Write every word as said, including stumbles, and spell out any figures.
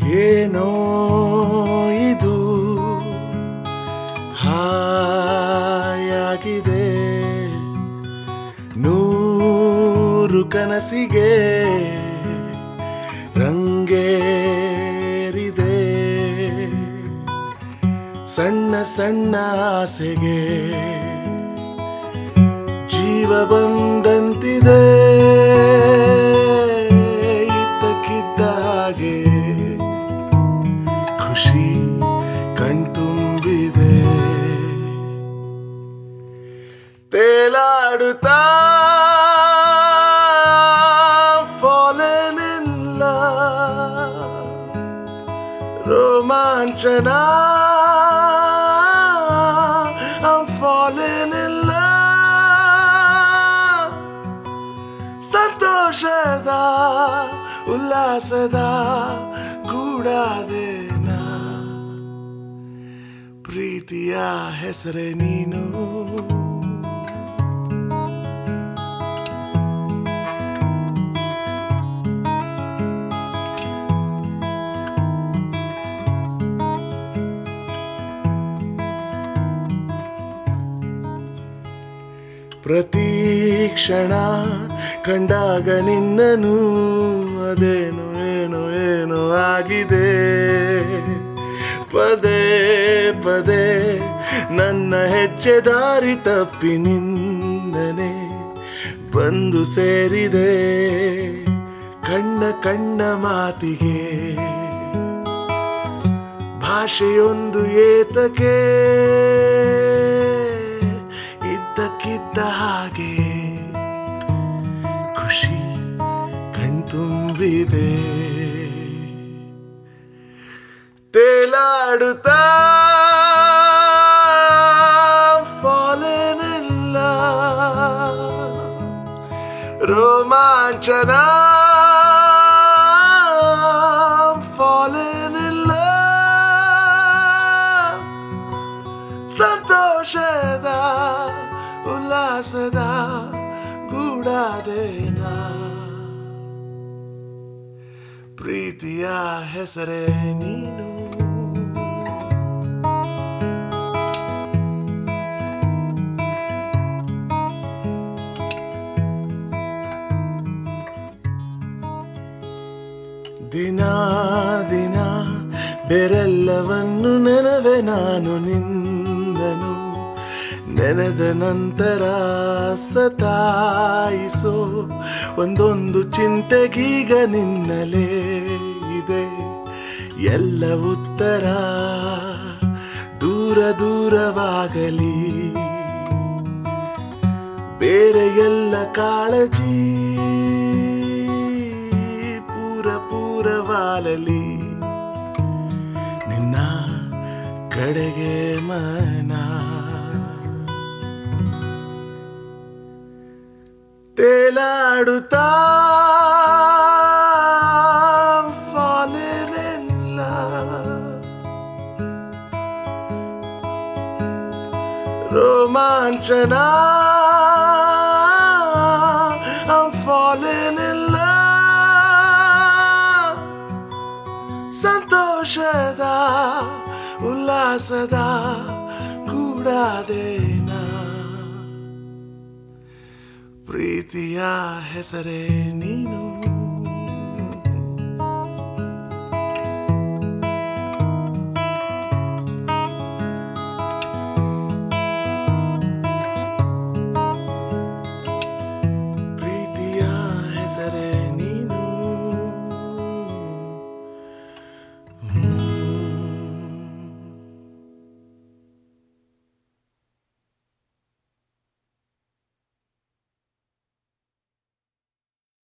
ಏನೋ ಇದು ಹಾಯಾಗಿದೆ ನೂರು ಕನಸಿಗೆ ರಂಗೇರಿದೆ ಸಣ್ಣ ಸಣ್ಣ ಆಸೆಗೆ ಜೀವ ಬಂದಂತಿದೆ ಇದ್ದಕ್ಕಿದ್ದ ಹಾಗೆ ಖುಷಿ ಕಣ್ತುಂಬಿದೆ ತೇಲಾಡುತ್ತಾ fallen in love ರೋಮಾಂಚನ I'm falling in love ಸಂತೋಷದ ಉಲ್ಲಾಸದ ಗೂಡಾದೇನ ಪ್ರೀತಿಯ ಹೆಸರೇ ನೀನು ಪ್ರತಿ ಕ್ಷಣ ಕಂಡಾಗ ನಿನ್ನನು ಅದೇನು ಏನೋ ಏನೋ ಆಗಿದೆ ಪದೇ ಪದೇ ನನ್ನ ಹೆಜ್ಜೆ ದಾರಿ ತಪ್ಪಿ ನಿನ್ನನೆ ಬಂದು ಸೇರಿದೆ ಕಣ್ಣ ಕಣ್ಣ ಮಾತಿಗೆ ಭಾಷೆಯೊಂದು ಏತಕ್ಕೆ ಇದ್ದಕ್ಕಿದ್ದ ಹಾಗೆ ಖುಷಿ ಕಣ್ತುಂಬಿದೆ ತೇಲಾಡುತ್ತಾ fallen in love ರೋಮಾಂಚನ fallen in love ಸಂತೋಷದ ಉಲ್ಲಾಸದ ಗೂಡಾದೇನ ಪ್ರೀತಿಯ ಹೆಸರೇ ನೀನು ದಿನ ದಿನ ಬೇರೆಲ್ಲವನ್ನು ನೆನವೆ ನಾನು ನಿಂದನು ನೆನೆದ ನಂತರ ಸತಾಯಿಸೋ ಒಂದೊಂದು ಚಿಂತೆಗೀಗ ನಿನ್ನಲೇ ಇದೆ ಎಲ್ಲ ಉತ್ತರ ದೂರ ದೂರವಾಗಲಿ ಬೇರೆ ಎಲ್ಲ ಕಾಳಜಿ ಪೂರ ಪೂರವಾಗಲಿ ನಿನ್ನ ಕಡೆಗೆ ಮನ ತೇಲಾಡುತ್ತಾ fallen in love ರೋಮಾಂಚನ I'm falling in love ಸಂತೋಷದ ಉಲ್ಲಾಸದ ಗೂಡಾದೇನ ಪ್ರೀತಿಯ ಹೆಸರೇ ನೀನು